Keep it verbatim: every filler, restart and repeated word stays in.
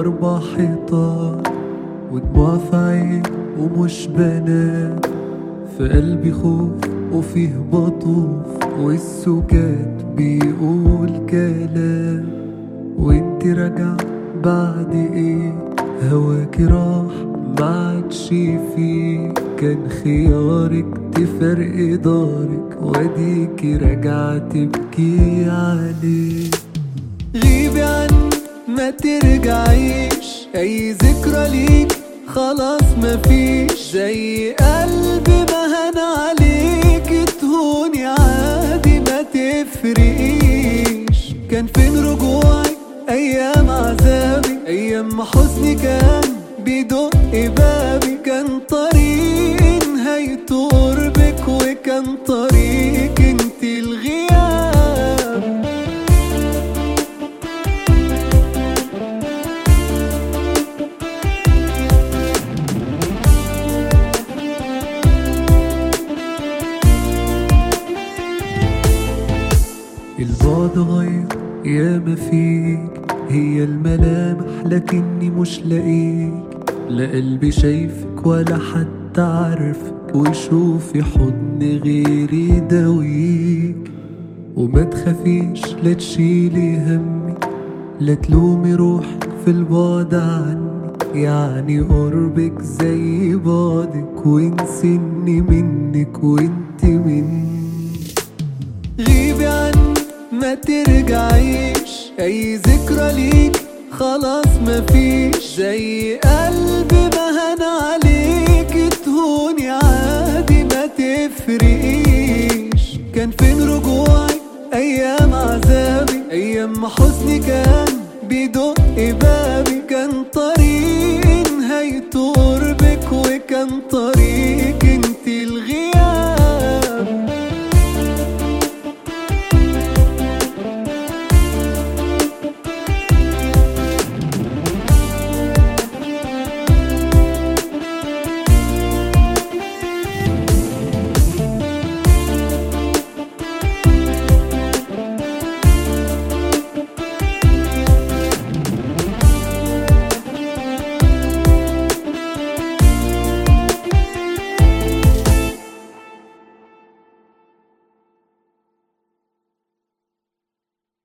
واربع حيطان ودموع في عين ومش بنام، في قلبي خوف وفيه بطوف والسكات بيقول كلام. وانت راجعة بعد ايه؟ هواكي راح معادش فيه، كان خيارك تفرق دارك واديكي راجعة تبكي عليه. غيبي عني ما ترجعيش، اي ذكرى ليك خلاص مفيش، زي قلبي ما هان عليك تهوني عادي ما تفرقيش. كان فين رجوعي ايام عذابي، ايام ما حزني كان بيدق بابي، كان طريق نهايته قربك وكان طريق انت الغياب. البعد غير ياما فيك، هي الملامح لكني مش لاقيك، لا قلبي شايفك ولا حتى عارفك، وشوفي حضن غيري يداويك. وما تخافيش لا تشيلي همي، لا تلومي روحك في البعد عني، يعني قربك زي بعدك وانسني منك وانت مني. غيبي عني ما ترجعيش، اي ذكرى ليك خلاص مفيش، زي قلبي ما هان عليك تهوني عادي ما تفرقيش. كان فين رجوعي ايام عذابي، ايام ما حزني كان